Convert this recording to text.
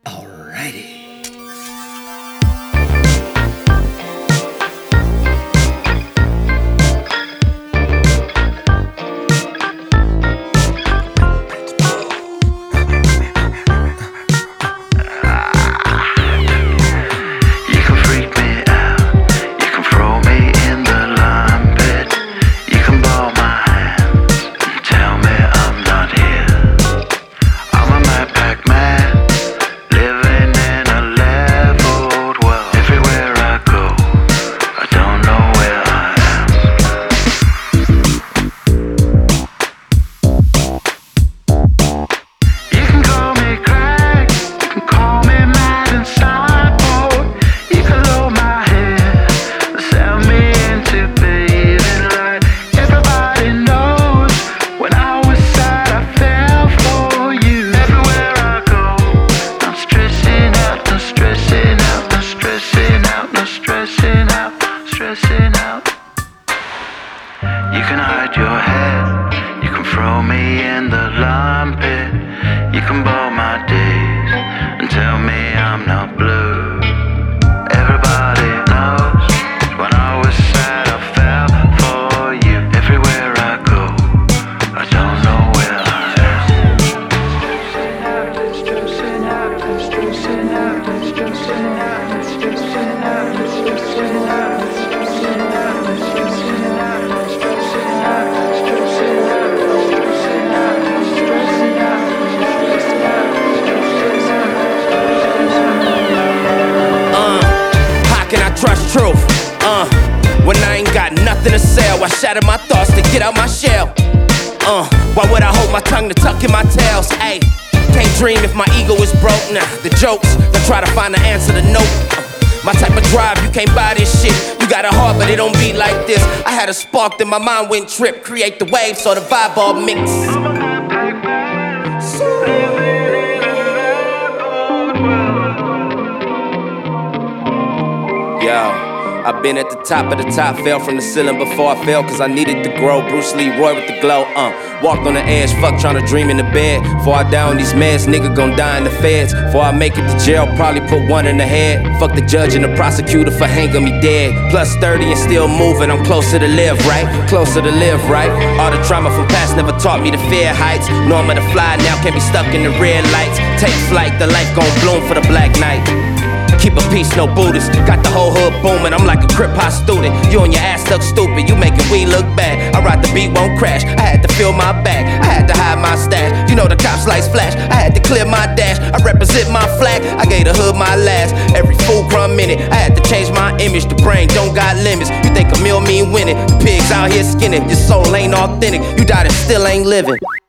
Alrighty. You can freak me out, you can throw me in the lime pit, you can ball my hands and tell me I'm not here. I'm a Mad Pac man, living in a leveled world. Everywhere I go, I don't know where I am. You can call me crack, you can call me mad and sideboard. You can lower my head, sell me into bathing light. Everybody knows when I was sad I fell for you. Everywhere I go, I'm stressing out, I'm stressing out, I'm stressing out, I'm stressing out, stressing out. You can hide your head, you can throw me in the lime pit, you can ball my days and tell me I'm not blue. Everybody knows when I was sad I fell for you. Everywhere I go, I don't know where I am. Stressing out, I'm stressing out, I'm stressing out, I'm stressing out, I'm stressing out, I'm stressing out, I'm stressing out, I'm stressing out, I'm stressing out, I'm stressing out, I'm stressing out, How can I trust truth? When I ain't got nothing to sell, I shatter my thoughts to get out my shell. Why would I hold my tongue to tuck in my tails? Ayy, can't dream if my ego is broke. Nah, the jokes, I try to find the answer to nope. My type of drive, you can't buy this shit. You got a heart, but it don't beat like this. I had a spark, then my mind went trip. Create the wave, so the vibe all mix. I'm a Mad Pac man, living in a leveled world. Yo, I've been at the top of the top, fell from the ceiling before I fell, cause I needed to grow. Bruce Lee, Roy with the glow, walked on the edge, fuck tryna dream in the bed. Before I die on these meds, nigga gon' die in the feds. Before I make it to jail, probably put one in the head. Fuck the judge and the prosecutor for hanging me dead. Plus 30 and still moving, I'm closer to live, right? Closer to live, right? All the trauma from past never taught me to fear heights. Know I'm to fly now, can't be stuck in the red lights. Take flight, the life gon' bloom for the black night. Keep a peace, no Buddhist. Got the whole hood booming, I'm like a crip hop student. You and your ass look stupid, you making we look bad. I ride the beat, won't crash. I had to fill my bag, I had to hide my stash. You know the cops lights flash, I had to clear my dash. I represent my flag, I gave the hood my last. Every fool crumb minute, I had to change my image. The brain don't got limits. You think a meal mean winning? The pigs out here skinning, your soul ain't authentic. You died and still ain't living.